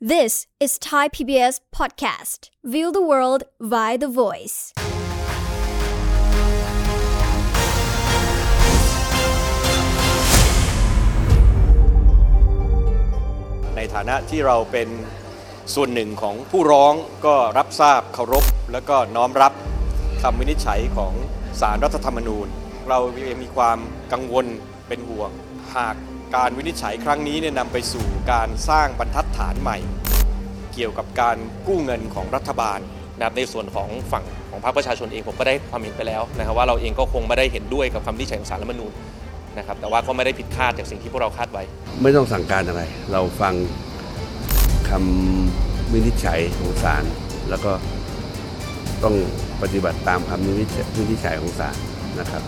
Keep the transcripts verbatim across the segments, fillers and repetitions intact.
This is Thai พี บี เอส podcast. View the world via the voice. ในฐานะที่เราเป็นส่วนหนึ่งของผู้ร้องก็รับทราบเคารพแล้วก็น้อมรับคำวินิจฉัยของศาลรัฐธรรมนูญเรายังมีความกังวลเป็นห่วงหากการวินิจฉัยครั้งนี้เนี่ยนำไปสู่การสร้างบรรทัดฐานใหม่เกี่ยวกับการกู้เงินของรัฐบาลนะครับในส่วนของฝั่งของพรรคประชาชนเองผมก็ได้ความเห็นไปแล้วนะครับว่าเราเองก็คงไม่ได้เห็นด้วยกับคำวินิจฉัยของศาลรัฐธรรมนูญนะครับแต่ว่าก็ไม่ได้ผิดคาดจากสิ่งที่พวกเราคาดไว้ไม่ต้องสั่งการอะไร เราฟังคำวินิจฉัยของศาลแล้วก็ต้องปฏิบัติตามคำวินิจฉัยของศาลนะครับ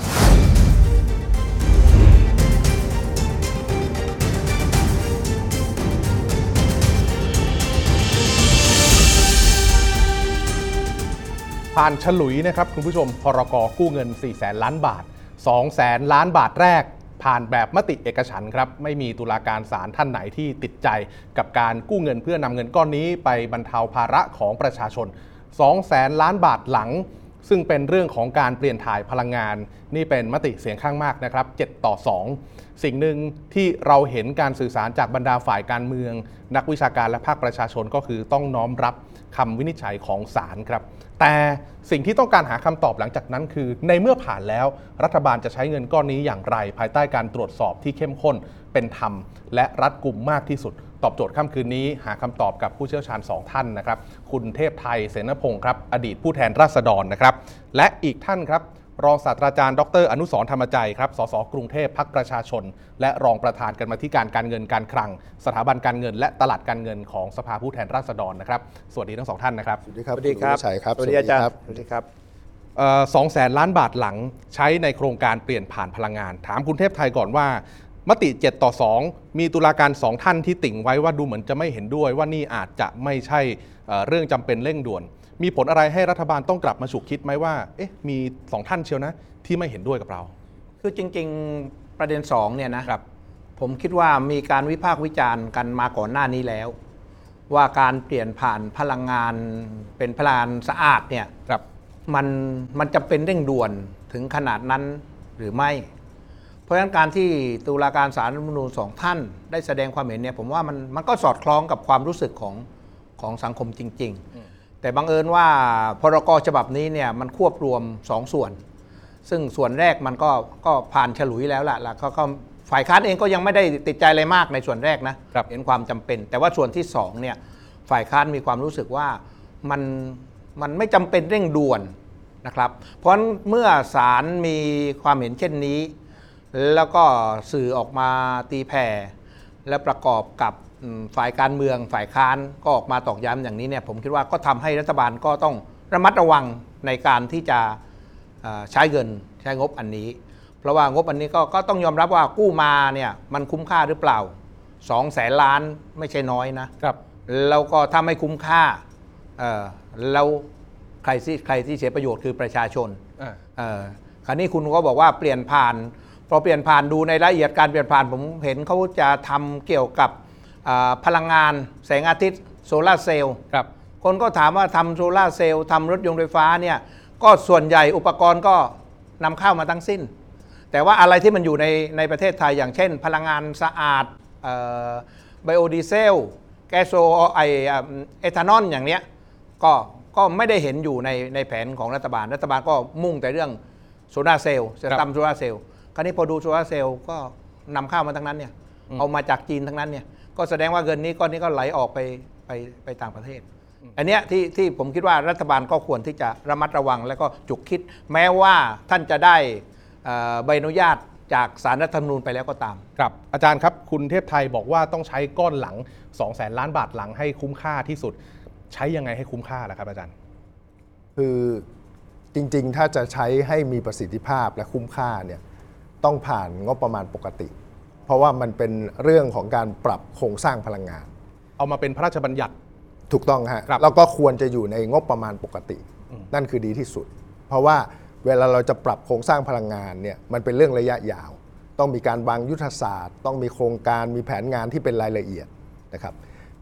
ผ่านฉลุยนะครับคุณผู้ชมพรก.กู้เงินสี่แสนล้านบาทสองแสนล้านบาทแรกผ่านแบบมติเอกฉันท์ครับไม่มีตุลาการศาลท่านไหนที่ติดใจกับการกู้เงินเพื่อนำเงินก้อนนี้ไปบรรเทาภาระของประชาชนสองแสนล้านบาทหลังซึ่งเป็นเรื่องของการเปลี่ยนถ่ายพลังงานนี่เป็นมติเสียงข้างมากนะครับเจ็ดต่อสองสิ่งหนึ่งที่เราเห็นการสื่อสารจากบรรดาฝ่ายการเมืองนักวิชาการและภาคประชาชนก็คือต้องน้อมรับคำวินิจฉัยของศาลครับแต่สิ่งที่ต้องการหาคำตอบหลังจากนั้นคือในเมื่อผ่านแล้วรัฐบาลจะใช้เงินก้อนนี้อย่างไรภายใต้การตรวจสอบที่เข้มข้นเป็นธรรมและรัดกุมมากที่สุดตอบโจทย์ค่ำคืนนี้หาคำตอบกับผู้เชี่ยวชาญสองท่านนะครับคุณเทพไทยเสนพงศ์ครับอดีตผู้แทนราษฎรนะครับและอีกท่านครับรองศาสตราจารย์ดรอนุสรณ์ธรรมจัยครับสสกรุงเทพพรรคประชาชนและรองประธานกรรมาธิการการเงินการคลังสถาบันการเงินและตลาดการเงินของสภาผู้แทนราษฎรนะครับสวัสดีทั้งสองท่านนะครับสวัสดีครับสวัสดีครับสวัสดีอาจารย์สวัสดีครับสองแสนล้านบาทหลังใช้ในโครงการเปลี่ยนผ่านพลังงานถามคุณเทพไทยก่อนว่ามติเจ็ดต่อสองมีตุลาการสองท่านที่ติ่งไว้ว่าดูเหมือนจะไม่เห็นด้วยว่านี่อาจจะไม่ใช่เรื่องจำเป็นเร่งด่วนมีผลอะไรให้รัฐบาลต้องกลับมาฉุกคิดไหมว่าเอ๊ะมีสองท่านเชียวนะที่ไม่เห็นด้วยกับเราคือจริงๆประเด็นสองเนี่ยนะครับผมคิดว่ามีการวิพากษ์วิจารณ์กันมาก่อนหน้านี้แล้วว่าการเปลี่ยนผ่านพลังงานเป็นพลังงานสะอาดเนี่ยมันมันจะเป็นเร่งด่วนถึงขนาดนั้นหรือไม่เพราะฉะนั้นการที่ตุลาการศาลรัฐธรรมนูญสองท่านได้แสดงความเห็นเนี่ยผมว่ามันมันก็สอดคล้องกับความรู้สึกของของสังคมจริงๆแต่บังเอิญว่าพรก.ฉบับนี้เนี่ยมันควบรวมสองส่วนซึ่งส่วนแรกมันก็ก็ผ่านฉลุยแล้วล่ะแล้วก็ฝ่ายค้านเองก็ยังไม่ได้ติดใจอะไรมากในส่วนแรกนะเห็นความจำเป็นแต่ว่าส่วนที่สองเนี่ยฝ่ายค้านมีความรู้สึกว่ามันมันไม่จำเป็นเร่งด่วนนะครับเพราะฉะนั้นเมื่อศาลมีความเห็นเช่นนี้แล้วก็สื่อออกมาตีแผ่และประกอบกับฝ่ายการเมืองฝ่ายค้านก็ออกมาตอกย้ำอย่างนี้เนี่ยผมคิดว่าก็ทำให้รัฐบาลก็ต้องระมัดระวังในการที่จะใช้เงินใช้งบอันนี้เพราะว่างบอันนี้ก็ก็ต้องยอมรับว่ากู้มาเนี่ยมันคุ้มค่าหรือเปล่าสองแสนล้านไม่ใช่น้อยนะครับแล้วก็ถ้าไม่คุ้มค่าแล้วใครที่ใครที่เสียประโยชน์คือประชาชนคราวนี้คุณก็บอกว่าเปลี่ยนผ่านพอเปลี่ยนผ่านดูในรายละเอียดการเปลี่ยนผ่านผมเห็นเขาจะทำเกี่ยวกับพลังงานแสงอาทิตย์โซลาร์เซลล์คนก็ถามว่าทำโซลาร์เซลล์ทำรถยนต์ไฟฟ้าเนี่ยก็ส่วนใหญ่อุปกรณ์ก็นำเข้ามาทั้งสิ้นแต่ว่าอะไรที่มันอยู่ในในประเทศไทยอย่างเช่นพลังงานสะอาดไบโอดีเซลแก๊สโซไอเอทานอลอย่างเนี้ยก็ก็ไม่ได้เห็นอยู่ในในแผนของรัฐบาลรัฐบาลก็มุ่งแต่เรื่องโซลาร์เซลล์จะทำโซลาร์เซลล์คราวนี้พอดูโซลาร์เซลล์ก็นำเข้ามาทั้งนั้นเนี่ยเอามาจากจีนทั้งนั้นเนี่ยก็แสดงว่าเงินนี้ก้อนนี้ก็ไหลออกไปไปไปต่างประเทศอันเนี้ยที่ที่ผมคิดว่ารัฐบาลก็ควรที่จะระมัดระวังและก็จุกคิดแม้ว่าท่านจะได้ใบอนุญาตจากศาลรัฐธรรมนูญไปแล้วก็ตามครับอาจารย์ครับคุณเทพไทยบอกว่าต้องใช้ก้อนหลัง สองแสน ล้านบาทหลังให้คุ้มค่าที่สุดใช้ยังไงให้คุ้มค่าล่ะครับอาจารย์คือจริงๆถ้าจะใช้ให้มีประสิทธิภาพและคุ้มค่าเนี่ยต้องผ่านงบประมาณปกติเพราะว่ามันเป็นเรื่องของการปรับโครงสร้างพลังงานเอามาเป็นพระราชบัญญัติถูกต้องฮะแล้วก็ควรจะอยู่ในงบประมาณปกตินั่นคือดีที่สุดเพราะว่าเวลาเราจะปรับโครงสร้างพลังงานเนี่ยมันเป็นเรื่องระยะยาวต้องมีการวางยุทธศาสตร์ต้องมีโครงการมีแผนงานที่เป็นรายละเอียดนะครับ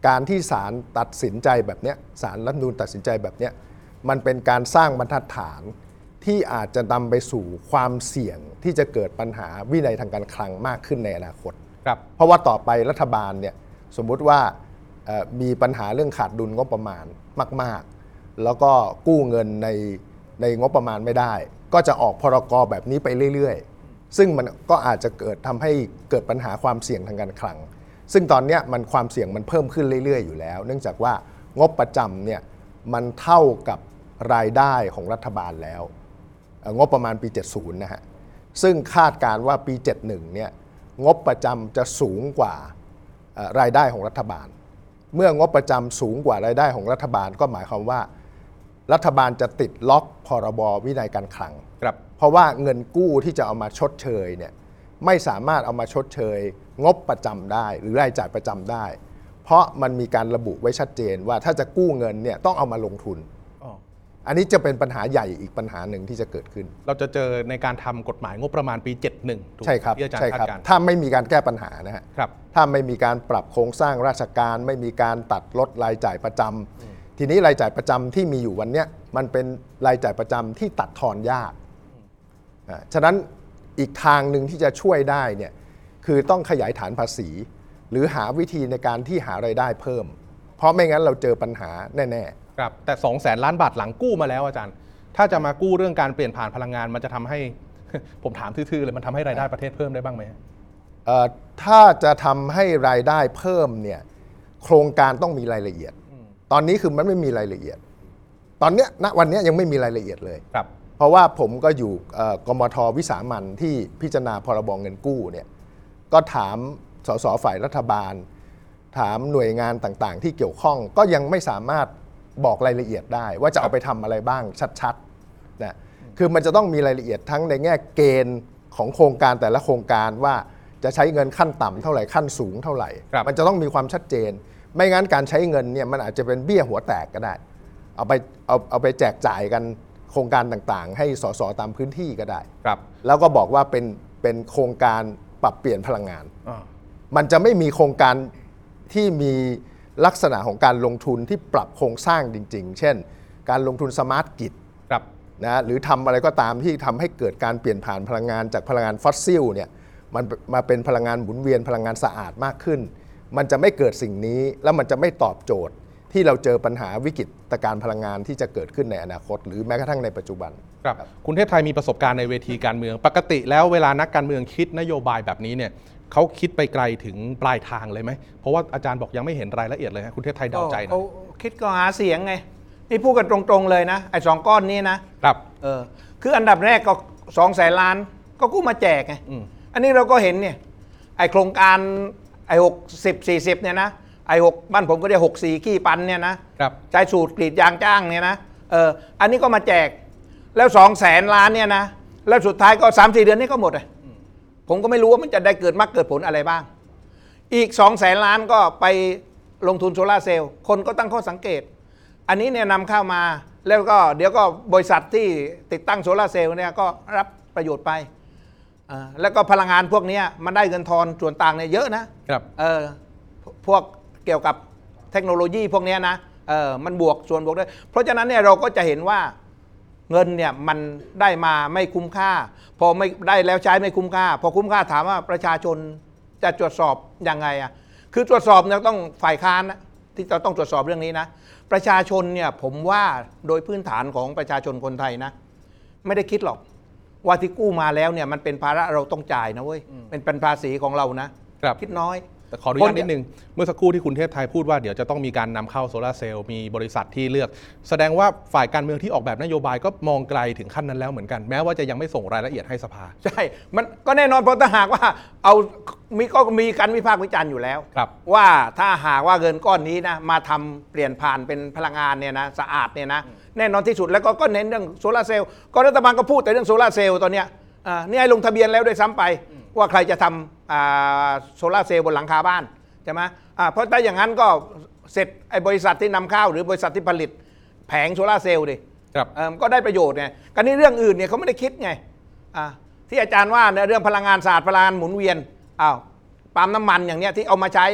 การที่ศาลตัดสินใจแบบเนี้ยศาลรัฐธรรมนูญตัดสินใจแบบเนี้ยมันเป็นการสร้างบรรทัดฐานที่อาจจะนำไปสู่ความเสี่ยงที่จะเกิดปัญหาวินัยทางการคลังมากขึ้นในอนาคตครับเพราะว่าต่อไปรัฐบาลเนี่ยสมมุติว่ามีปัญหาเรื่องขาดดุลงบประมาณมากๆแล้วก็กู้เงินในในงบประมาณไม่ได้ก็จะออกพรกแบบนี้ไปเรื่อยๆซึ่งมันก็อาจจะเกิดทำให้เกิดปัญหาความเสี่ยงทางการคลังซึ่งตอนนี้มันความเสี่ยงมันเพิ่มขึ้นเรื่อยๆอยู่แล้วเนื่องจากว่างบประจำเนี่ยมันเท่ากับรายได้ของรัฐบาลแล้วงบประมาณปีเจ็ดสิบนะฮะซึ่งคาดการว่าปีเจ็ดสิบเอ็ดเนี่ยงบประจำจะสูงกว่ารายได้ของรัฐบาลเมื่องบประจำสูงกว่ารายได้ของรัฐบาลก็หมายความว่ารัฐบาลจะติดล็อกพรบวินัยการคลังครับเพราะว่าเงินกู้ที่จะเอามาชดเชยเนี่ยไม่สามารถเอามาชดเชยงบประจำได้หรือรายจ่ายประจำได้เพราะมันมีการระบุไว้ชัดเจนว่าถ้าจะกู้เงินเนี่ยต้องเอามาลงทุนอันนี้จะเป็นปัญหาใหญ่อีกปัญหาหนึ่งที่จะเกิดขึ้นเราจะเจอในการทำกฎหมายงบประมาณปีเจ็ดสิบเอ็ดถูกใช่ครับที่อาจารย์ใช่ครับคาดการณ์ถ้าไม่มีการแก้ปัญหานะฮะครับถ้าไม่มีการปรับโครงสร้างราชการไม่มีการตัดลดรายจ่ายประจำทีนี้รายจ่ายประจำที่มีอยู่วันนี้มันเป็นรายจ่ายประจำที่ตัดทอนยากฉะนั้นอีกทางหนึ่งที่จะช่วยได้เนี่ยคือต้องขยายฐานภาษีหรือหาวิธีในการที่หารายได้เพิ่มเพราะไม่งั้นเราเจอปัญหาแน่ๆครับแต่สองแสนล้านบาทหลังกู้มาแล้วอาจารย์ถ้าจะมากู้เรื่องการเปลี่ยนผ่านพลังงานมันจะทำให้ ผมถามทื่อๆเลยมันทำให้รายได้ประเทศเพิ่มได้บ้างไหมถ้าจะทำให้รายได้เพิ่มเนี่ยโครงการต้องมีรายละเอียดตอนนี้คือมันไม่มีรายละเอียดตอนนี้ณวันนี้ยังไม่มีรายละเอียดเลยครับเพราะว่าผมก็อยู่กมท.วิสามัญที่พิจารณาพรบเงินกู้เนี่ยก็ถามสสฝ่ายรัฐบาลถามหน่วยงานต่างๆที่เกี่ยวข้องก็ยังไม่สามารถบอกรายละเอียดได้ว่าจะเอาไปทำอะไรบ้างชัดๆนะคือมันจะต้องมีรายละเอียดทั้งในแง่เกณฑ์ของโครงการแต่ละโครงการว่าจะใช้เงินขั้นต่ำเท่าไหร่ขั้นสูงเท่าไหร่มันจะต้องมีความชัดเจนไม่งั้นการใช้เงินเนี่ยมันอาจจะเป็นเบี้ยหัวแตกก็ได้เอาไปเอาเอาไปแจกจ่ายกันโครงการต่างๆให้สสตามพื้นที่ก็ได้ครับแล้วก็บอกว่าเป็นเป็นโครงการปรับเปลี่ยนพลังงานมันจะไม่มีโครงการที่มีลักษณะของการลงทุนที่ปรับโครงสร้างจริงๆเช่นการลงทุนสมาร์ทกริดนะหรือทำอะไรก็ตามที่ทำให้เกิดการเปลี่ยนผ่านพลังงานจากพลังงานฟอสซิลเนี่ยมันมาเป็นพลังงานหมุนเวียนพลังงานสะอาดมากขึ้นมันจะไม่เกิดสิ่งนี้แล้วมันจะไม่ตอบโจทย์ที่เราเจอปัญหาวิกฤตการณ์พลังงานที่จะเกิดขึ้นในอนาคตหรือแม้กระทั่งในปัจจุบันครับคุณเทพไทยมีประสบการณ์ในเวทีการเมืองปกติแล้วเวลานักการเมืองคิดนโยบายแบบนี้เนี่ยเขาคิดไปไกลถึงปลายทางเลยไหมเพราะว่าอาจารย์บอกยังไม่เห็นรายละเอียดเลยคุณเทพไทยเดาใจหน่อยเขาคิดก็หาเสียงไงนี่พูดกันตรงๆเลยนะไอ้สองก้อนนี้นะครับเออคืออันดับแรกก็สองแสนล้านก็กู้มาแจกไงอันนี้เราก็เห็นเนี่ยไอ้โครงการไอ้หกสิบสี่สิบเนี่ยนะไอ้หกบ้านผมก็ได้หกสี่ขี้ปันเนี่ยนะใช้สูตรกรีดยางจ้างเนี่ยนะเอออันนี้ก็มาแจกแล้วสองแสนล้านเนี่ยนะแล้วสุดท้ายก็สามสี่เดือนนี้ก็หมดเลยผมก็ไม่รู้ว่ามันจะได้เกิดมรรคเกิดผลอะไรบ้างอีกสองแสนล้านก็ไปลงทุนโซลาร์เซลล์คนก็ตั้งข้อสังเกตอันนี้เนี่ยนำเข้ามาแล้วก็เดี๋ยวก็บริษัทที่ติดตั้งโซลาร์เซลล์เนี่ยก็รับประโยชน์ไปแล้วก็พลังงานพวกนี้มันได้เงินทอนส่วนต่างเนี่ยเยอะนะครับเออพวกเกี่ยวกับเทคโนโลยีพวกนี้นะเออมันบวกส่วนบวกด้วยเพราะฉะนั้นเนี่ยเราก็จะเห็นว่าเงินเนี่ยมันได้มาไม่คุ้มค่าพอไม่ได้แล้วใช้ไม่คุ้มค่าพอคุ้มค่าถามว่าประชาชนจะตรวจสอบยังไงอ่ะคือตรวจสอบเนี่ยต้องฝ่ายค้านนะที่เราต้องตรวจสอบเรื่องนี้นะประชาชนเนี่ยผมว่าโดยพื้นฐานของประชาชนคนไทยนะไม่ได้คิดหรอกว่าที่กู้มาแล้วเนี่ยมันเป็นภาระเราต้องจ่ายนะเว้ยเป็นเป็นภาษีของเรานะคิดน้อยแต่ขออนุญาตนิดนึงเมื่อสักครู่ที่คุณเทพไทยพูดว่าเดี๋ยวจะต้องมีการนำเข้าโซลาร์เซลล์มีบริษัทที่เลือกแสดงว่าฝ่ายการเมืองที่ออกแบบนโยบายก็มองไกลถึงขั้นนั้นแล้วเหมือนกันแม้ว่าจะยังไม่ส่งรายละเอียดให้สภาใช่มันก็แน่นอนเพราะถ้าหากว่าเอามีก็มีการวิพากษ์วิจารณ์อยู่แล้วว่าถ้าหากว่าเงินก้อนนี้นะมาทำเปลี่ยนผ่านเป็นพลังงานเนี่ยนะสะอาดเนี่ยนะแน่นอนที่สุดแล้วก็ก็เน้นเรื่องโซลาร์เซลล์ก็รัฐบาลก็พูดแต่เรื่องโซลาร์เซลล์ตอนเนี้ยนี่ให้ลงทะเบียนแล้วด้วยซ้ำไปว่าใครจะทำโซลาร์เซลล์บนหลังคาบ้านใช่ไหมเพราะถ้าอย่างนั้นก็เสร็จไอ้บริษัทที่นำเข้าหรือบริษัทที่ผลิตแผงโซลาร์เซลล์ดิก็ได้ประโยชน์ไงกันนี้เรื่องอื่นเนี่ยเขาไม่ได้คิดไงที่อาจารย์ว่าเรื่องพลังงานสะอาดพลังงานหมุนเวียนอ้าวปั๊มน้ำมันอย่างเนี้ยที่เอามาใช้อ่ะ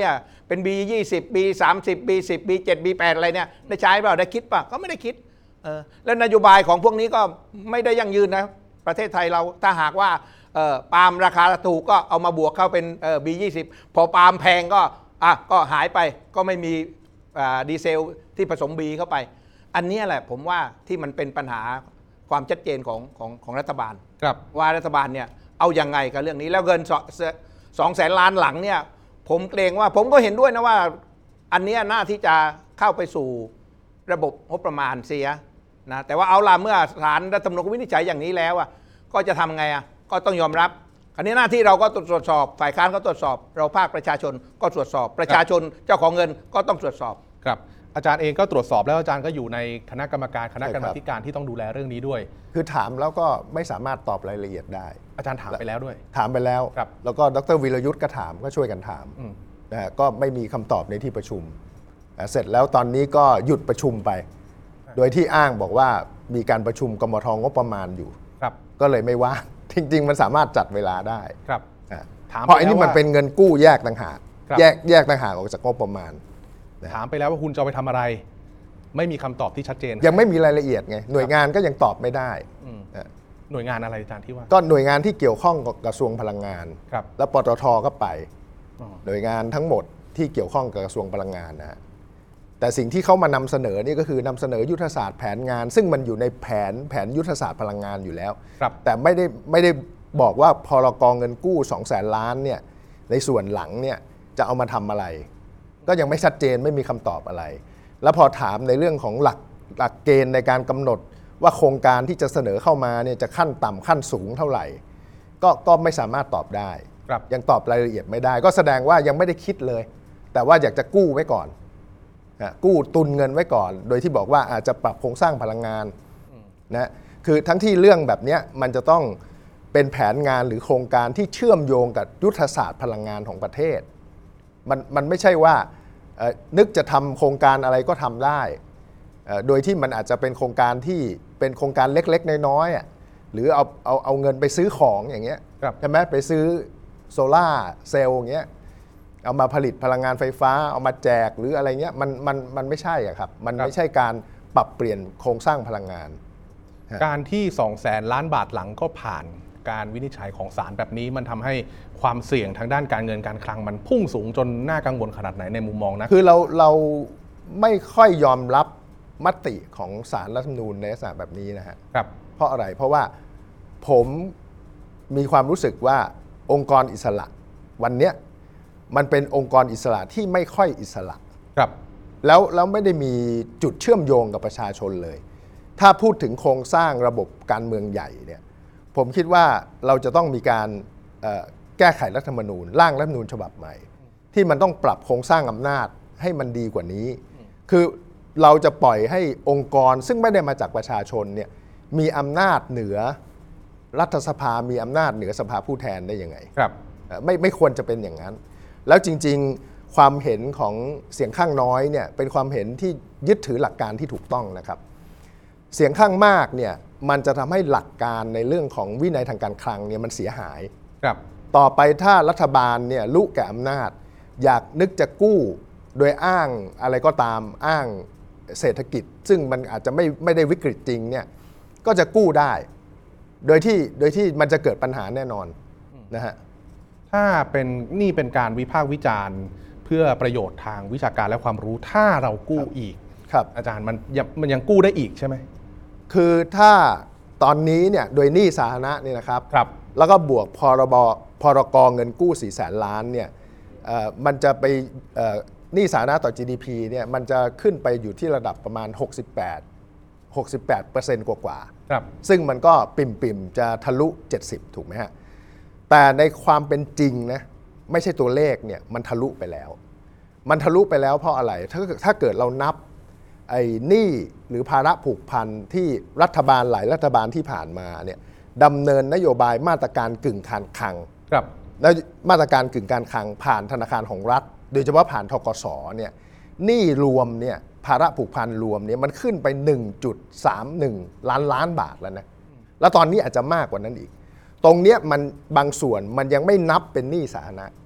เป็น บี ยี่สิบ บี สามสิบ บี สิบ บี เจ็ด บี แปดอะไรเนี่ยได้ใช้เปล่าได้คิดป่ะก็ไม่ได้คิดเออแล้วนโยบายของพวกนี้ก็ไม่ได้ยั่งยืนนะประเทศไทยเราถ้าหากว่าเออปาล์มราคาถูกก็เอามาบวกเข้าเป็นเออ บี ยี่สิบ พอปาล์มแพงก็อ่ะก็หายไปก็ไม่มีอ่าดีเซลที่ผสม B เข้าไปอันนี้แหละผมว่าที่มันเป็นปัญหาความชัดเจนของของของรัฐบาลครับว่ารัฐบาลเนี่ยเอายังไงกับเรื่องนี้แล้วเงินสองแสนล้านหลังเนี่ยผมเกรงว่าผมก็เห็นด้วยนะว่าอันนี้น่าที่จะเข้าไปสู่ระบบงบประมาณเสียนะแต่ว่าเอาล่ะเมื่อศาลรัฐธรรมนูญวินิจฉัยอย่างนี้แล้วอ่ะก็จะทำไงอ่ะก็ต้องยอมรับอันนี้หน้าที่เราก็ตรวจสอบฝ่ายค้านก็ตรวจสอบเราภาคประชาชนก็ตรวจสอบประชาชนเจ้าของเงินก็ต้องตรวจสอบครับอาจารย์เองก็ตรวจสอบแล้วอาจารย์ก็อยู่ในคณะกรรมการคณะกรรมาธิการที่ต้องดูแลเรื่องนี้ด้วยคือถามแล้วก็ไม่สามารถตอบรายละเอียดได้อาจารย์ถามไปแล้วด้วยถามไปแล้วแล้วก็ดร.วีรยุทธ์ก็ถามก็ช่วยกันถามนะก็ไม่มีคำตอบในที่ประชุมเสร็จแล้วตอนนี้ก็หยุดประชุมไปโดยที่อ้างบอกว่ามีการประชุมกมทงบประมาณอยู่ก็เลยไม่ว่างจริงๆมันสามารถจัดเวลาได้เพราะอันนี้มันเป็นเงินกู้แยกต่างหากแยกแยกต่างหากออกจากงบประมาณถามไปแล้วว่าคุณจะไปทำอะไรไม่มีคำตอบที่ชัดเจนยังไม่มีรายละเอียดไงหน่วยงานก็ยังตอบไม่ได้หน่วยงานอะไรอาจารย์ที่ว่าก็หน่วยงานที่เกี่ยวข้องกับกระทรวงพลังงานแล้วปตท.ก็ไปหน่วยงานทั้งหมดที่เกี่ยวข้องกับกระทรวงพลังงานนะแต่สิ่งที่เขามานำเสนอนี่ก็คือนำเสนอยุทธศาสตร์แผนงานซึ่งมันอยู่ในแผนแผนยุทธศาสตร์พลังงานอยู่แล้วแต่ไม่ได้ไม่ได้บอกว่าพรก.เงินกู้สองแสนล้านเนี่ยในส่วนหลังเนี่ยจะเอามาทำอะไรก็ยังไม่ชัดเจนไม่มีคำตอบอะไรแล้วพอถามในเรื่องของหลักหลักเกณฑ์ในการกำหนดว่าโครงการที่จะเสนอเข้ามาเนี่ยจะขั้นต่ำขั้นสูงเท่าไหร่ก็ก็ไม่สามารถตอบได้ยังตอบรายละเอียดไม่ได้ก็แสดงว่ายังไม่ได้คิดเลยแต่ว่าอยากจะกู้ไว้ก่อนกู้ตุนเงินไว้ก่อนโดยที่บอกว่าอาจจะปรับโครงสร้างพลังงานนะคือทั้งที่เรื่องแบบนี้มันจะต้องเป็นแผนงานหรือโครงการที่เชื่อมโยงกับยุทธศาสตร์พลังงานของประเทศมันมันไม่ใช่ว่านึกจะทำโครงการอะไรก็ทำได้โดยที่มันอาจจะเป็นโครงการที่เป็นโครงการเล็กๆน้อยๆหรือเอาเอาเอาเงินไปซื้อของอย่างเงี้ยใช่ไหมไปซื้อโซล่าเซลล์อย่างเงี้ยเอามาผลิตพลังงานไฟฟ้าเอามาแจกหรืออะไรเงี้ยมันมันมันไม่ใช่อะครับมันไม่ใช่การปรับเปลี่ยนโครงสร้างพลังงานการที่สองแสนล้านบาทหลังก็ผ่านการวินิจฉัยของศาลแบบนี้มันทำให้ความเสี่ยงทางด้านการเงินการคลังมันพุ่งสูงจนน่ากังวลขนาดไหนในมุมมองนะคือเราเราไม่ค่อยยอมรับมติของศาลรัฐธรรมนูญในลักษณะแบบนี้นะฮะครับเพราะอะไรเพราะว่าผมมีความรู้สึกว่าองค์กรอิสระวันนี้มันเป็นองค์กรอิสระที่ไม่ค่อยอิสระครับแล้วแล้วไม่ได้มีจุดเชื่อมโยงกับประชาชนเลยถ้าพูดถึงโครงสร้างระบบการเมืองใหญ่เนี่ยผมคิดว่าเราจะต้องมีการแก้ไขรัฐธรรมนูญร่างรัฐธรรมนูญฉบับใหม่ที่มันต้องปรับโครงสร้างอำนาจให้มันดีกว่านี้คือเราจะปล่อยให้องค์กรซึ่งไม่ได้มาจากประชาชนเนี่ยมีอำนาจเหนือรัฐสภามีอำนาจเหนือสภาผู้แทนได้ยังไงครับไม่ไม่ควรจะเป็นอย่างนั้นแล้วจริงๆความเห็นของเสียงข้างน้อยเนี่ยเป็นความเห็นที่ยึดถือหลักการที่ถูกต้องนะครับเสียงข้างมากเนี่ยมันจะทำให้หลักการในเรื่องของวินัยทางการคลังเนี่ยมันเสียหายครับต่อไปถ้ารัฐบาลเนี่ยรู้แก่อำนาจอยากนึกจะกู้โดยอ้างอะไรก็ตามอ้างเศรษฐกิจซึ่งมันอาจจะไม่ไม่ได้วิกฤตจริงเนี่ยก็จะกู้ได้โดยที่โดยที่มันจะเกิดปัญหาแน่นอนนะฮะถ้าเป็นนี่เป็นการวิพากษ์วิจารณ์เพื่อประโยชน์ทางวิชาการและความรู้ถ้าเรากู้อีกครับอาจารย์มันยังมันยังกู้ได้อีกใช่ไหมคือถ้าตอนนี้เนี่ยโดยหนี้สาธารณะนี่นะครับครับแล้วก็บวกพรบพรกเงินกู้สี่แสนล้านเนี่ยมันจะไปหนี้สาธารณะต่อ จี ดี พี เนี่ยมันจะขึ้นไปอยู่ที่ระดับประมาณหกสิบแปด หกสิบแปดเปอร์เซ็นต์ กว่าๆครับซึ่งมันก็ปิ่มๆจะทะลุเจ็ดสิบถูกไหมฮะแต่ในความเป็นจริงนะไม่ใช่ตัวเลขเนี่ยมันทะลุไปแล้วมันทะลุไปแล้วเพราะอะไรถ้าถ้าเกิดเรานับไอ้หนี้หรือภาระผูกพันที่รัฐบาลหลายรัฐบาลที่ผ่านมาเนี่ยดำเนินนโยบายมาตรการกึ่งการคลังครับและมาตรการกึ่งการคลังผ่านธนาคารของรัฐโดยเฉพาะผ่านธกสเนี่ยหนี้รวมเนี่ยภาระผูกพันรวมเนี่ยมันขึ้นไป หนึ่งจุดสามหนึ่ง ล้านล้านบาทแล้วนะแล้วตอนนี้อาจจะมากกว่านั้นอีกตรงเนี้ยมันบางส่วนมันยังไม่นับเป็นหนี้สาธารณะ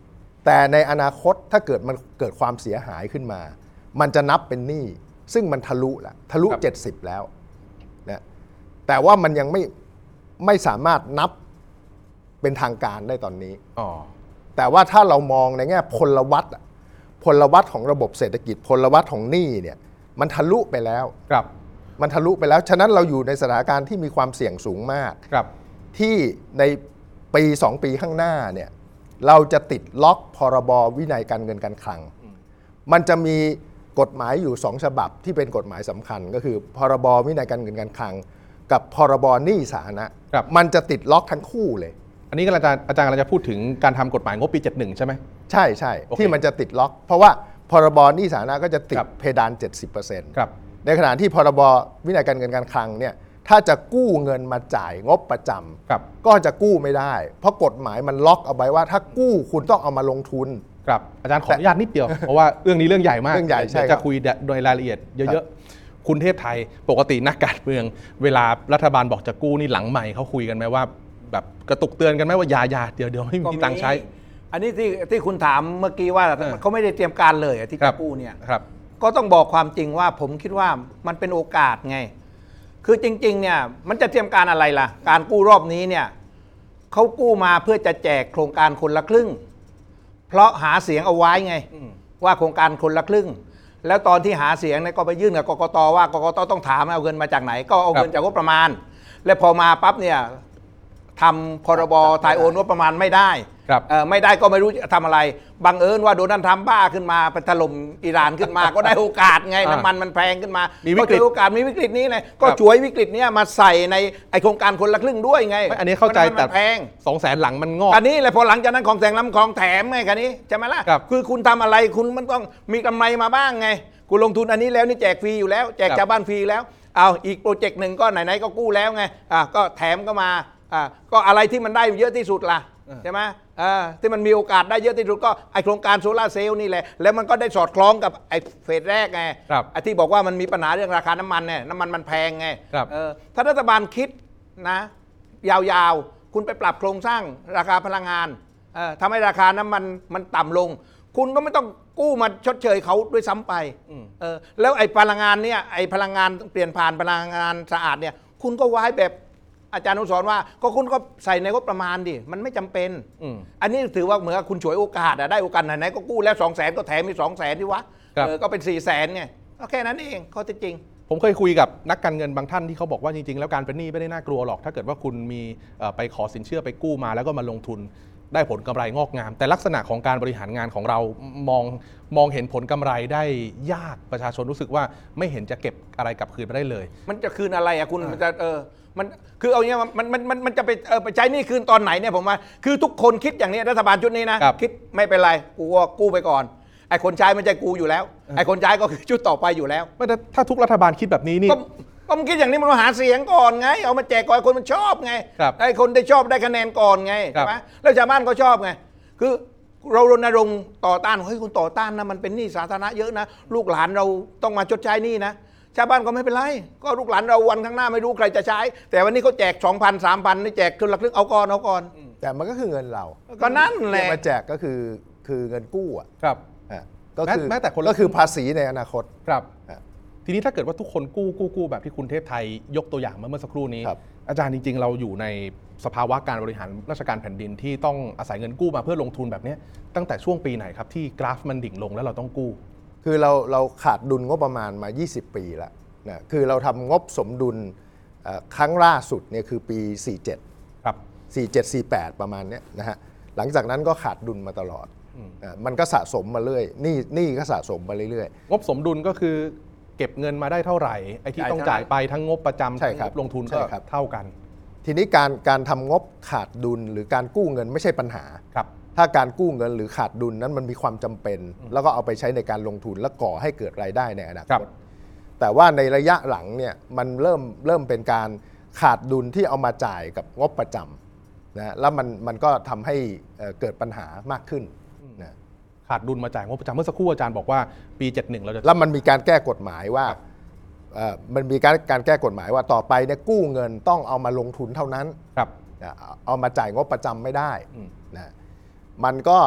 แต่ในอนาคตถ้าเกิดมันเกิดความเสียหายขึ้นมามันจะนับเป็นหนี้ซึ่งมันทะลุละทะลุเจ็ดสิบแล้วนะแต่ว่ามันยังไม่ไม่สามารถนับเป็นทางการได้ตอนนี้อ๋อแต่ว่าถ้าเรามองในแง่พลวัตพลวัตของระบบเศรษฐกิจพลวัตของหนี้เนี่ยมันทะลุไปแล้วครับมันทะลุไปแล้วฉะนั้นเราอยู่ในสถานการณ์ที่มีความเสี่ยงสูงมากครับที่ในปีสองปีข้างหน้าเนี่ยเราจะติดล็อกพรบวินัยการเงินการคลังมันจะมีกฎหมายอยู่สองฉบับที่เป็นกฎหมายสำคัญก็คือพรบวินัยการเงินการคลังกับพรบหนี้สาธารณะมันจะติดล็อกทั้งคู่เลยอันนี้อาจารย์อาจารย์กำลังจะพูดถึงการทำกฎหมายงบปีเจ็ดสิบเอ็ดใช่ไหมใช่ใช่ที่มันจะติดล็อกเพราะว่าพรบหนี้สาธารณะก็จะติดเพดาน เจ็ดสิบเปอร์เซ็นต์ ครับในขณะที่พรบวินัยการเงินการคลังเนี่ยถ้าจะกู้เงินมาจ่ายงบประจำก็จะกู้ไม่ได้เพราะกฎหมายมันล็อกเอาไว้ว่าถ้ากู้คุณต้องเอามาลงทุนครับอาจารย์ขออนุญาตนิดเดียวเพราะว่าเรื่องนี้เรื่องใหญ่มากเรื่องใหญ่ใช่จะคุยโดยรายละเอียดเยอะๆคุณเทพไทยปกตินักการเมืองเวลารัฐบาลบอกจะกู้นี่หลังใหม่เขาคุยกันไหมว่าแบบกระตุกเตือนกันไหมว่าอย่าอย่าเดี๋ยวเดี๋ยวไม่มีตังค์ใช้อันนี้ที่ที่คุณถามเมื่อกี้ว่าเขาไม่ได้เตรียมการเลยที่จะกู้เนี่ยก็ต้องบอกความจริงว่าผมคิดว่ามันเป็นโอกาสไงคือจริงๆเนี่ยมันจะเตรียมการอะไรล่ะการกู้รอบนี้เนี่ยเขากู้มาเพื่อจะแจกโครงการคนละครึ่งเพราะหาเสียงเอาไว้ไงว่าโครงการคนละครึ่งแล้วตอนที่หาเสียงเนี่ยก็ไปยื่นกับกกตว่ากกตต้องถามเอาเงินมาจากไหนก็เอาเงินจากงบประมาณและพอมาปั๊บเนี่ยทำพรบถ่ายโอนงบประมาณไม่ได้ไม่ได้ก็ไม่รู้จะทำอะไรบังเอิญว่าโดนัลด์ทรัมป์บ้าขึ้นมาไปถล่มอิหร่านขึ้นมาก็ได้โอกาสไงน้ำมันมันแพงขึ้นมาก็เจอโอกาสมีวิกฤตนี้เลยก็ช่วยวิกฤตนี้มาใส่ในไอโครงการคนละครึ่งด้วยไงอันนี้เข้าใจแต่แพงสองแสนหลังมันงอกอันนี้แหละพอหลังจากนั้นของแถมของแถมไงกันนี้ใช่ไหมล่ะคือคุณทำอะไรคุณมันต้องมีกำไรมาบ้างไงคุณลงทุนอันนี้แล้วนี่แจกฟรีอยู่แล้วแจกชาวบ้านฟรีแล้วเอาอีกโปรเจกต์หนึ่งก็ไหนๆก็กู้แล้วไงอ่ะก็แถมก็มาอ่ะก็อะไรที่มันได้เยอะที่สุดล่ะใช่ไหมอ่าที่มันมีโอกาสได้เยอะที่สุดก็ไอโครงการโซลาร์เซลล์นี่แหละแล้วมันก็ได้สอดคล้องกับไอเฟสแรกไงไอที่บอกว่ามันมีปัญหาเรื่องราคาน้ำมันเนี่ยน้ำมันมันแพงไงเออถ้ารัฐบาลคิดนะยาวๆคุณไปปรับโครงสร้างราคาพลังงานเอ่อทำให้ราคาน้ำมันมันต่ำลงคุณก็ไม่ต้องกู้มาชดเชยเขาด้วยซ้ำไปเออแล้วไอพลังงานเนี่ยไอพลังงานเปลี่ยนผ่านพลังงานสะอาดเนี่ยคุณก็ไว้แบบอาจารย์อนุสรณ์ว่าก็คุณก็ใส่ในงบประมาณดิมันไม่จำเป็น อ, อันนี้ถือว่าเหมือนคุณฉวยโอกาสได้โอกาสไหนๆก็กู้แล้วสองแสนก็แถมมีสองแสนที่วะเออก็เป็นสี่แสนไงก็แค่นั้นเองข้อเท็จจริงผมเคยคุยกับนักการเงินบางท่านที่เขาบอกว่าจริงๆแล้วการเป็นหนี้ไม่ได้น่ากลัวหรอกถ้าเกิดว่าคุณมีไปขอสินเชื่อไปกู้มาแล้วก็มาลงทุนได้ผลกำไรงอกงามแต่ลักษณะของการบริหารงานของเรามองมองเห็นผลกำไรได้ยากประชาชนรู้สึกว่าไม่เห็นจะเก็บอะไรกลับคืนมาได้เลยมันจะคืนอะไรอ่ะคุณมันจะเออมันคือเอาเงี้ยมันมันมันมันจะไปเออไปใช้หนี้คืนตอนไหนเนี่ยผมว่าคือทุกคนคิดอย่างนี้รัฐบาลชุดนี้นะคิดไม่เป็นไรกูก็กู้ไปก่อนไอ้คนใช้มันจะกูอยู่แล้วไอ้คนใช้ก็คือชุดต่อไปอยู่แล้วไม่ถ้าทุกรัฐบาลคิดแบบนี้นี่ก็มันคิดอย่างนี้มันมาหาเสียงก่อนไงเอามาแจกก่อนคนมันชอบไงไอ้คนได้ชอบได้คะแนนก่อนไงใช่ไหมแล้วชาวบ้านก็ชอบไงคือเรารณรงค์ต่อต้านเฮ้ยคุณต่อต้านนะมันเป็นหนี้สาธารณะเยอะนะลูกหลานเราต้องมาชดใช้หนี้นะชาวบ้านก็ไม่เป็นไรก็ลูกหลานเราวันข้างหน้าไม่รู้ใครจะใช้แต่วันนี้เขาแจก สองพัน สามพัน นี่แจกคนละครึ่งเอาก่อนเอาก่อนแต่มันก็คือเงินเราก็นั่นแหละมาแจกก็คือคือเงินกู้อ่ะครับก็คือแม้แต่คนก็คือภาษีในอนาคตครับทีนี้ถ้าเกิดว่าทุกคนกู้กู้กู้แบบที่คุณเทพไทยยกตัวอย่างมาเมื่อสักครู่นี้อาจารย์จริงๆเราอยู่ในสภาวะการบริหารราชการแผ่นดินที่ต้องอาศัยเงินกู้มาเพื่อลงทุนแบบนี้ตั้งแต่ช่วงปีไหนครับที่กราฟมันดิ่งลงแล้วเราต้องกู้คือเราเราขาดดุลงบประมาณมายี่สิบปีแล้วนะคือเราทำงบสมดุลครั้งล่าสุดเนี่ยคือปีสี่สิบเจ็ดครับสี่สิบเจ็ด สี่สิบแปดประมาณนี้นะฮะหลังจากนั้นก็ขาดดุลมาตลอดมันก็สะสมมาเรื่อยหนี้หนี้ก็สะสมมาเรื่อยๆงบสมดุลก็คือเก็บเงินมาได้เท่าไหร่ไอ้ที่ต้องจ่ายไปทั้งงบประจำทั้งงบลงทุนก็เท่ากันทีนี้การการทำงบขาดดุลหรือการกู้เงินไม่ใช่ปัญหาครับถ้าการกู้เงินหรือขาดดุลนั้นมันมีความจำเป็นแล้วก็เอาไปใช้ในการลงทุนและก่อให้เกิดรายได้ในอนาคตแต่ว่าในระยะหลังเนี่ยมันเริ่มเริ่มเป็นการขาดดุลที่เอามาจ่ายกับงบประจำนะแล้วมันมันก็ทำให้เกิดปัญหามากขึ้นนะขาดดุลมาจ่ายงบประจำเมื่อสักครู่อาจารย์บอกว่าปีเจ็ดสิบเอ็ดเราจะแล้วมันมีการแก้กฎหมายว่ามันมีการการแก้กฎหมายว่าต่อไปเนี่ยกู้เงินต้องเอามาลงทุนเท่านั้นครับเอามาจ่ายงบประจำไม่ได้นะมันก็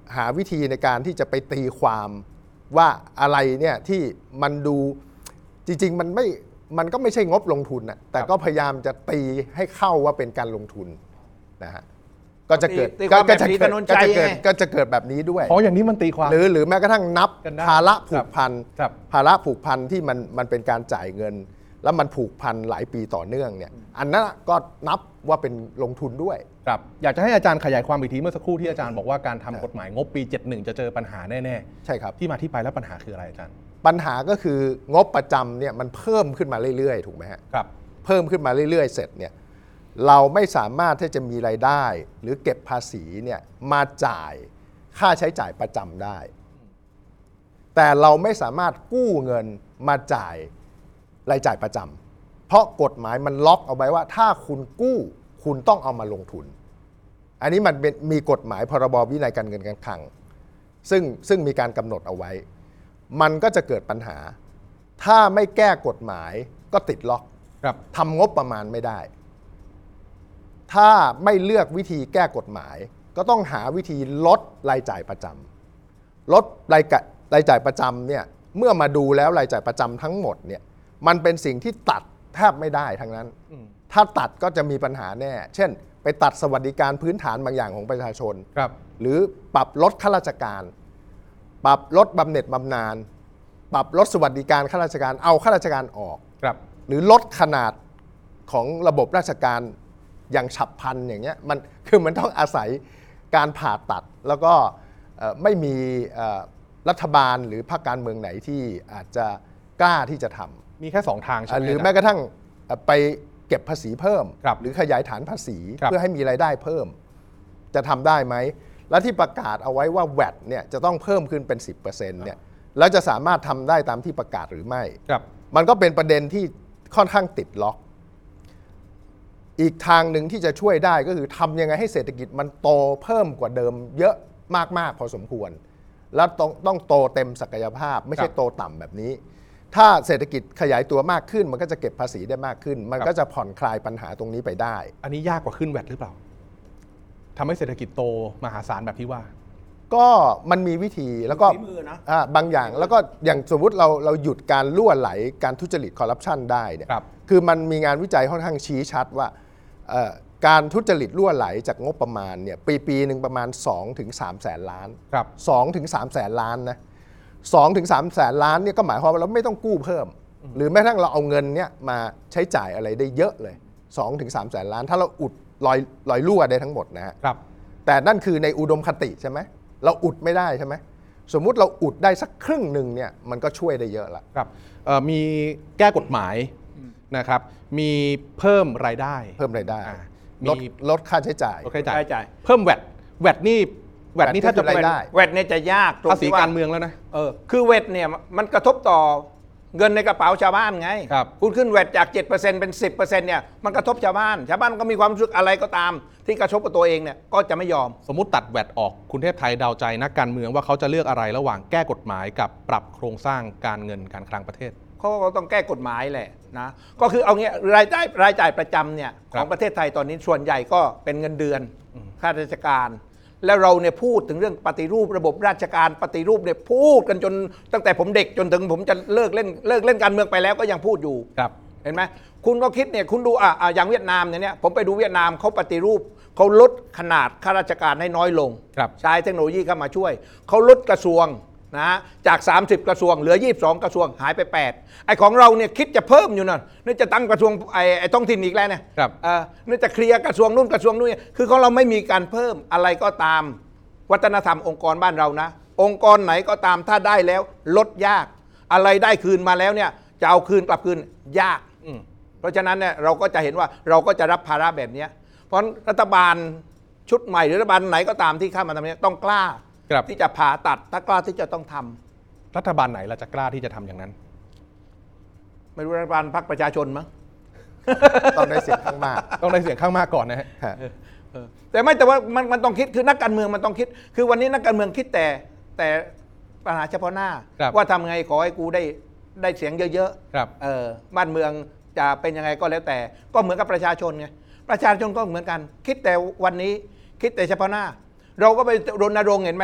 หาวิธีในการที่จะไปตีความว่าอะไรเนี่ยที่มันดูจริงๆมันไม่มันก็ไม่ใช่งบลงทุนนะแต่ก็พยายามจะตีให้เข้าว่าเป็นการลงทุนนะฮะก็จะเกิดตีความก็จะแบบเกิดถนนก็ชัยจะเกิดไงก็จะเกิดแบบนี้ด้วยเพราะอย่างนี้มันตีความหรือหรือแม้กระทั่งนับกันได้ภาระผูกพันครับภาระผูกพันที่มันมันเป็นการจ่ายเงิน แล้วมันผูกพันหลายปีต่อเนื่องเนี่ยอันนั้นก็นับว่าเป็นลงทุนด้วยครับอยากจะให้อาจารย์ขยายความอีกทีเมื่อสักครู่ที่อาจารย์บอกว่าการทำกฎหมายงบปีเจ็ดสิบเอ็ดจะเจอปัญหาแน่ๆใช่ครับที่มาที่ไปแล้วปัญหาคืออะไรอาจารย์ปัญหาก็คืองบประจำเนี่ยมันเพิ่มขึ้นมาเรื่อยๆถูกไหมฮะครับเพิ่มขึ้นมาเรื่อยๆเสร็จเนี่ยเราไม่สามารถที่จะมีรายได้ หรือเก็บภาษีเนี่ยมาจ่ายค่าใช้จ่ายประจำได้ แต่เราไม่สามารถกู้เงินมาจ่ายรายจ่ายประจำเพราะกฎหมายมันล็อกเอาไว้ว่าถ้าคุณกู้คุณต้องเอามาลงทุน อันนี้มันเป็นมีกฎหมายพรบวินัยการเงินการคลังซึ่งซึ่งมีการกำหนดเอาไว้ มันก็จะเกิดปัญหา ถ้าไม่แก้กฎหมายก็ติดล็อกครับทำงบประมาณไม่ได้ ถ้าไม่เลือกวิธีแก้กฎหมาย ก็ต้องหาวิธีลดรายจ่ายประจำลดรายจ่ายรายจ่ายประจำเนี่ยเมื่อมาดูแล้วรายจ่ายประจำทั้งหมดเนี่ยมันเป็นสิ่งที่ตัดแทบไม่ได้ทั้งนั้น ถ้าตัดก็จะมีปัญหาแน่ เช่น ไปตัดสวัสดิการพื้นฐานบางอย่างของประชาชนครับหรือปรับลดข้าราชการ ปรับลดบำเหน็จบำนาญปรับลดสวัสดิการข้าราชการเอาข้าราชการออกครับหรือลดขนาดของระบบราชการอย่างฉับพลันอย่างเงี้ยมันคือมันต้องอาศัยการผ่าตัด แล้วก็เอ่อไม่มีเอ่อรัฐบาลหรือพรรคการเมืองไหนที่อาจจะกล้าที่จะทำมีแค่สองทางใช่ไหมหรือแม้กระทั่งเอ่อไปเก็บภาษีเพิ่มครับหรือขยายฐานภาษีครับเพื่อให้มีรายได้เพิ่ม จะทำได้ไหม และที่ประกาศเอาไว้ว่า แวต เนี่ยจะต้องเพิ่มขึ้นเป็น สิบเปอร์เซ็นต์ เนี่ยแล้วจะสามารถทำได้ตามที่ประกาศหรือไม่ครับมันก็เป็นประเด็นที่ค่อนข้างติดล็อก อีกทางหนึ่งที่จะช่วยได้ก็คือทำยังไงให้เศรษฐกิจมันโตเพิ่มกว่าเดิมเยอะมากๆพอสมควร แล้วต้องต้องโตเต็มศักยภาพ ไม่ใช่ครับโตต่ำแบบนี้ ถ้าเศรษฐกิจขยายตัวมากขึ้น มันก็จะเก็บภาษีได้มากขึ้น มันครับก็จะผ่อนคลายปัญหาตรงนี้ไปได้อันนี้ยากกว่าขึ้นแวดหรือเปล่าทำให้เศรษฐกิจโตมหาศาลแบบที่ว่าก็มันมีวิธีแล้วก็ฝีมือนะอ่าบางอย่างแล้วก็อย่างสมมุติเราเราหยุดการล่วไหลการทุจริตคอร์รัปชันได้เนี่ยครับคือมันมีงานวิจัยค่อนข้างชี้ชัดว่าเอ่อการทุจริตล่วไหลจากงบประมาณเนี่ยปีปีหนึ่งประมาณ สองถึงสาม แสนล้านครับสองถึงสาม แสนล้านนะสองถึงสาม แสนล้านเนี่ยก็หมายความว่าเราไม่ต้องกู้เพิ่ม หรือแม้กระทั่งเราเอาเงินเนี่ยมาใช้จ่ายอะไรได้เยอะเลย สองถึงสาม แสนล้าน ถ้าเราอุดรอยรอยรั่วได้ทั้งหมดนะฮะครับแต่นั่นคือในอุดมคติใช่ไหมเราอุดไม่ได้ใช่ไหมสมมุติเราอุดได้สักครึ่งหนึ่งเนี่ยมันก็ช่วยได้เยอะละครับเอ่อมีแก้กฎหมายนะครับ มีเพิ่มรายได้เพิ่มรายได้อ่าลดมีลดค่าใช้จ่ายลดค่าใช้จ่ายค่าใช้จ่ายเพิ่มแวดแวดนี่แวดนี่ถ้าจะแวดนี่คือรายได้แวดเนี่ยจะยากตรงภาษีที่ว่าการเมืองแล้วนะเออคือแวดเนี่ยมันกระทบต่อเงินในกระเป๋าชาวบ้านไงครับคุณขึ้นแวดจาก เจ็ดเปอร์เซ็นต์ เป็น สิบเปอร์เซ็นต์ เนี่ยมันกระทบชาวบ้าน ชาวบ้านก็มีความรู้สึกอะไรก็ตาม ที่กระทบกับตัวเองเนี่ยก็จะไม่ยอมสมมุติตัดแวดออกคุณเทพไทยเดาใจนักการเมืองว่าเขาจะเลือกอะไรระหว่างแก้กฎหมายกับปรับโครงสร้างการเงินการคลังประเทศเขาก็ต้องแก้กฎหมายแหละนะก็คือเอาเงี้ยรายได้รายจ่ายประจำเนี่ยคขรับองประเทศไทยตอนนี้ส่วนใหญ่ก็เป็นเงินเดือนข้าราชการ แล้วเราเนี่ยพูดถึงเรื่องปฏิรูประบบราชการปฏิรูปเนี่ยพูดกันจนตั้งแต่ผมเด็กจนถึงผมจะเลิกเล่นเลิกเล่นการเมืองไปแล้วก็ยังพูดอยู่ครับเห็นไหมคุณก็คิดเนี่ยคุณดูอ่ะอ่ะอย่างเวียดนามเนี่ยผมไปดูเวียดนามเขาปฏิรูปเขาลดขนาดข้าราชการให้น้อยลงครับใช้เทคโนโลยีเข้ามาช่วยเขาลดกระทรวงนะจากสามสิบกระทรวงเหลือยี่สิบสองกระทรวงหายไปแปดไอ้ของเราเนี่ยคิดจะเพิ่มอยู่นั่นนี่จะตั้งกระทรวงไอ้ไอ้ท้องถิ่นอีกแล้วเนี่ยครับเออนี่จะเคลียร์กระทรวงนู่นกระทรวงนู่นคือของเราไม่มีการเพิ่มอะไรก็ตามวัฒนธรรมองค์กรบ้านเรานะ องค์กรไหนก็ตามถ้าได้แล้วลดยาก อะไรได้คืนมาแล้วเนี่ยจะเอาคืนกลับคืนยากอืมเพราะฉะนั้นเนี่ยเราก็จะเห็นว่าเราก็จะรับภาระแบบนี้เพราะรัฐบาลชุดใหม่หรือรัฐบาลไหนก็ตามที่เข้ามาทำนี้ต้องกล้าครับที่จะผ่าตัดถ้ากล้าที่จะต้องทำรัฐบาลไหนเราจะกล้าที่จะทำอย่างนั้นไม่รู้รัฐบาลพรรคประชาชนมั้งต้องได้เสียงข้างมากต้องได้เสียงข้างมากก่อนนะฮะฮะแต่ไม่แต่ว่ามันมันต้องคิดคือนักการเมืองมันต้องคิด คือวันนี้นักการเมืองคิดแต่แต่ปัญหาเฉพาะหน้าครับว่าทำไงขอให้กูได้ได้เสียงเยอะครับเออบ้านเมืองจะเป็นยังไงก็แล้วแต่ก็เหมือนกับประชาชนไงประชาชนก็เหมือนกัน คิดแต่วันนี้คิดแต่เฉพาะหน้า เราก็ไปรณรงค์เห็นไหมล่ะ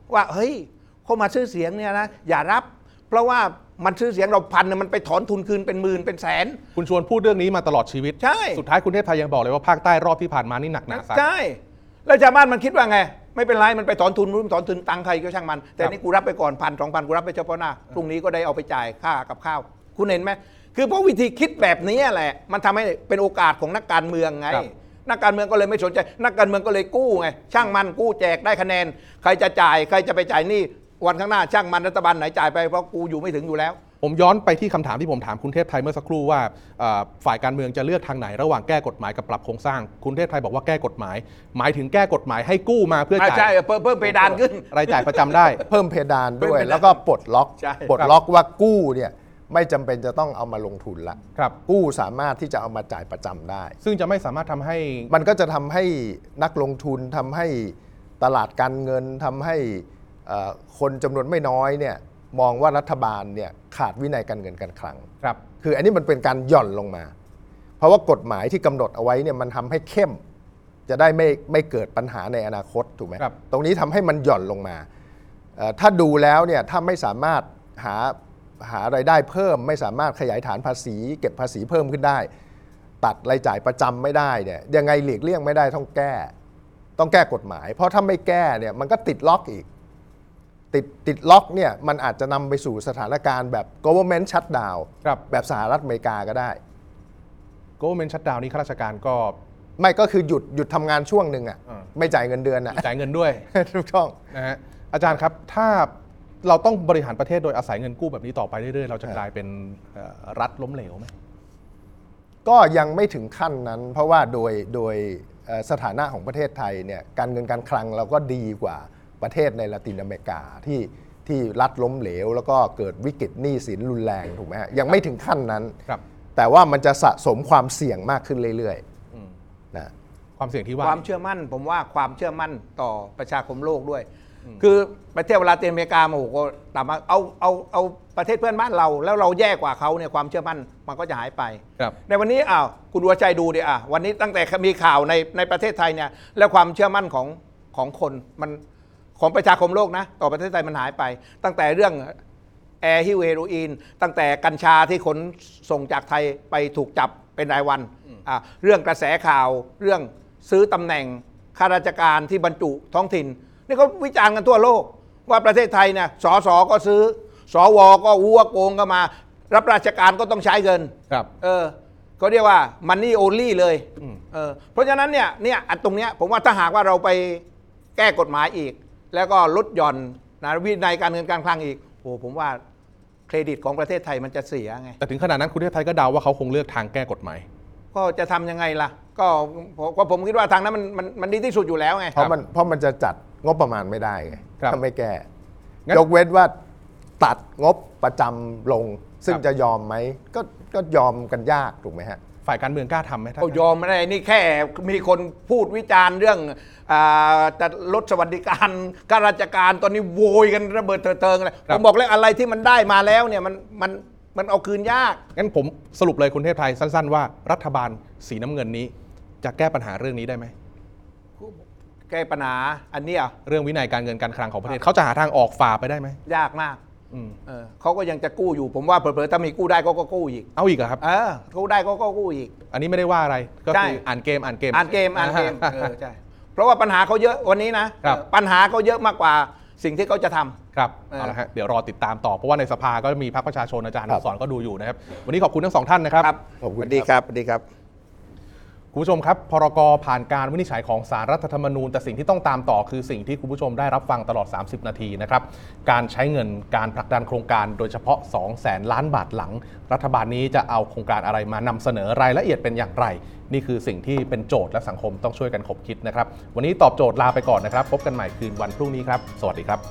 ว่าเฮ้ยเขามาซื้อเสียงเนี่ยนะอย่ารับเพราะว่ามันซื้อเสียงเราพันมันไปถอนทุนคืนเป็นหมื่นเป็นแสนคุณชวนพูดเรื่องนี้มาตลอดชีวิตใช่สุดท้ายคุณเทพไทยยังบอกเลยว่าภาคใต้รอบที่ผ่านมานี่หนักหนาสาหัสใช่แล้วชาวบ้านมันคิดว่าไงไม่เป็นไรมันไปถอนทุนรู้ถอนทุนตังใครก็ช่างมันแต่นี่กูรับไปก่อนพันสองพันกูรับไปเฉพาะหน้าพรุ่งนี้ก็ได้เอาไปจ่ายค่ากับข้าวคุณเห็นไหมคือเพราะวิธีคิดแบบนี้แหละมันทำให้เป็นโอกาสของนักการเมืองไงนักการเมืองก็เลยไม่สนใจนักการเมืองก็เลยกู้ไงช่างมันกู้แจกได้คะแนนใครจะจ่ายใครจะไปจ่ายนี่วันข้างหน้าช่างมันรัฐบาลไหนจ่ายไปเพราะกูอยู่ไม่ถึงอยู่แล้วผมย้อนไปที่คำถามที่ผมถามคุณเทพไทยเมื่อสักครู่ว่าฝ่ายการเมืองจะเลือกทางไหนระหว่างแก้กฎหมายกับปรับโครงสร้างคุณเทพไทยบอกว่าแก้กฎหมายหมายถึงแก้กฎหมายให้กู้มาเพื่อจ่ายใช่เพิ่มเพิ่มเพดานขึ้นรายจ่ายประจำได้เพิ่มเพดานด้วยแล้วก็ปลดล็อกปลดล็อกว่ากู้เนี่ยไม่จำเป็นจะต้องเอามาลงทุนละกู้สามารถที่จะเอามาจ่ายประจำได้ซึ่งจะไม่สามารถทำให้มันก็จะทำให้นักลงทุนทำให้ตลาดการเงินทำให้คนจำนวนไม่น้อยเนี่ยมองว่ารัฐบาลเนี่ยขาดวินัยการเงินการคลังครับคืออันนี้มันเป็นการหย่อนลงมาเพราะว่ากฎหมายที่กำหนดเอาไว้เนี่ยมันทำให้เข้มจะได้ไม่ไม่เกิดปัญหาในอนาคตถูกไหมครับตรงนี้ทำให้มันหย่อนลงมาถ้าดูแล้วเนี่ยถ้าไม่สามารถหาหารายได้เพิ่มไม่สามารถขยายฐานภาษีเก็บภาษีเพิ่มขึ้นได้ตัดรายจ่ายประจำไม่ได้เนี่ยยังไงหลีกเลี่ยงไม่ได้ต้องแก้ต้องแก้กฎหมายเพราะถ้าไม่แก้เนี่ยมันก็ติดล็อกอีกติดติดล็อกเนี่ยมันอาจจะนำไปสู่สถานการณ์แบบ government shutdown ครับแบบสหรัฐอเมริกาก็ได้ government shutdown นี่ข้าราชการก็ไม่ก็คือหยุดหยุดทำงานช่วงหนึ่งอ่ะไม่จ่ายเงินเดือนอ่ะจ่ายเงินด้วยทุกช่องนะฮะอาจารย์ครับถ้าเราต้องบริหารประเทศโดยอาศัยเงินกู้แบบนี้ต่อไปเรื่อยๆเราจะกลายเป็นรัฐล้มเหลวไหมก็ยังไม่ถึงขั้นนั้นเพราะว่าโดยโดยสถานะของประเทศไทยเนี่ยการเงินการคลังเราก็ดีกว่าประเทศในละตินอเมริกาที่ที่รัฐล้มเหลวแล้วก็เกิดวิกฤตหนี้สินรุนแรงถูกไหมฮะยังไม่ถึงขั้นนั้นแต่ว่ามันจะสะสมความเสี่ยงมากขึ้นเรื่อยๆนะความเสี่ยงที่ว่าความเชื่อมั่นผมว่าความเชื่อมั่นต่อประชาคมโลกด้วยคือประเทศเวลาตินอเมริกาโอ้โหก็ตามมาเอาเอาเอาประเทศเพื่อนบ้านเราแล้วเราแย่กว่าเขาเนี่ยความเชื่อมั่นมันก็จะหายไปในวันนี้อ้าวคุณดูใจดูดิอ่ะวันนี้ตั้งแต่มีข่าวในในประเทศไทยเนี่ยแล้วความเชื่อมั่นของของคนมันของประชาคมโลกนะต่อประเทศไทยมันหายไปตั้งแต่เรื่องแอร์ฮิวเฮโรอีนตั้งแต่กัญชาที่ขนส่งจากไทยไปถูกจับเป็นรายวันอ่ะเรื่องกระแสข่าวเรื่องซื้อตำแหน่งข้าราชการที่บรรจุท้องถิ่นนี่เขาวิจารณ์กันทั่วโลกว่าประเทศไทยเนี่ยสสก็ซื้อสวก็วัวโกงก็มารับราชการก็ต้องใช้เงินครับเออเขาเรียกว่า money only เลยเออเพราะฉะนั้นเนี่ยเนี่ยตรงเนี้ยผมว่าถ้าหากว่าเราไปแก้กฎหมายอีกแล้วก็ลดหย่อนนะวินัยการเงินการคลังอีกโอ้ผมว่าเครดิตของประเทศไทยมันจะเสียไงแต่ถึงขนาดนั้นคุณเทพไทยก็เดาว่าเขาคงเลือกทางแก้กฎหมายก็จะทำยังไงล่ะก็ก็ผมคิดว่าทางนั้นมันมันมันดีที่สุดอยู่แล้วไงเพราะมันเพราะมันจะจัดงบประมาณไม่ได้ไงถ้าไม่แก้ยกเว้นว่าตัดงบประจำลงซึ่งจะยอมไหมก็ก็ยอมกันยากถูกไหมฮะฝ่ายการเมืองกล้าทำไหมเขายอมไม่ได้นี่แค่มีคนพูดวิจารณ์เรื่องจะลดสวัสดิการข้าราชการตอนนี้โวยกันระเบิดเถิดเทิงเลยผมบอกแล้วอะไรที่มันได้มาแล้วเนี่ยมันมันมันเอาคืนยากงั้นผมสรุปเลยคุณเทพไทยสั้นๆว่ารัฐบาลสีน้ำเงินนี้จะแก้ปัญหาเรื่องนี้ได้ไหมแก้ปัญหาอันนี้อ่ะเรื่องวินัยการเงินการคลังของประเทศเขาจะหาทางออกฝ่าไปได้ไหมยากมากเออเขาก็ยังจะกู้อยู่ผมว่าเผลอๆถ้ามีกู้ได้ก็ก็กู้อีกเอาอีกเหรอครับเออกู้ได้ก็ก็กู้อีกอันนี้ไม่ได้ว่าอะไรก็คืออ่านเกมอ่านเกมอ่านเกมอ่านเกมเออใช่เพราะว่าปัญหาเขาเยอะวันนี้นะปัญหาเขาเยอะมากกว่าสิ่งที่เขาจะทำครับเอาละฮะเดี๋ยวรอติดตามต่อเพราะว่าในสภาก็มีพรรคประชาชนอาจารย์สอนก็ดูอยู่นะครับวันนี้ขอบคุณทั้งสองท่านนะครับขอบคุณดีครับดีครับคุณผู้ชมครับพรก.ผ่านการวินิจฉัยของศาลรัฐธรรมนูญแต่สิ่งที่ต้องตามต่อคือสิ่งที่คุณผู้ชมได้รับฟังตลอดสามสิบนาทีนะครับการใช้เงินการผลักดันโครงการโดยเฉพาะ สองแสน ล้านบาทหลังรัฐบาลนี้จะเอาโครงการอะไรมานำเสนอรายละเอียดเป็นอย่างไรนี่คือสิ่งที่เป็นโจทย์และสังคมต้องช่วยกันขบคิดนะครับวันนี้ตอบโจทย์ลาไปก่อนนะครับพบกันใหม่คืนวันพรุ่งนี้ครับสวัสดีครับ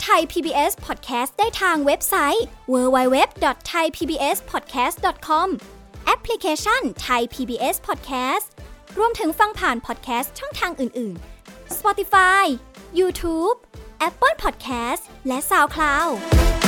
Thai พี บี เอส Podcast ได้ทางเว็บไซต์ ดับเบิลยู ดับเบิลยู ดับเบิลยู ดอท ไทยพีบีเอสพอดแคสต์ ดอท คอม แอปพลิเคชัน Thai พี บี เอส Podcast รวมถึงฟังผ่าน podcast ช่องทางอื่นๆ Spotify YouTube Apple Podcast และ SoundCloud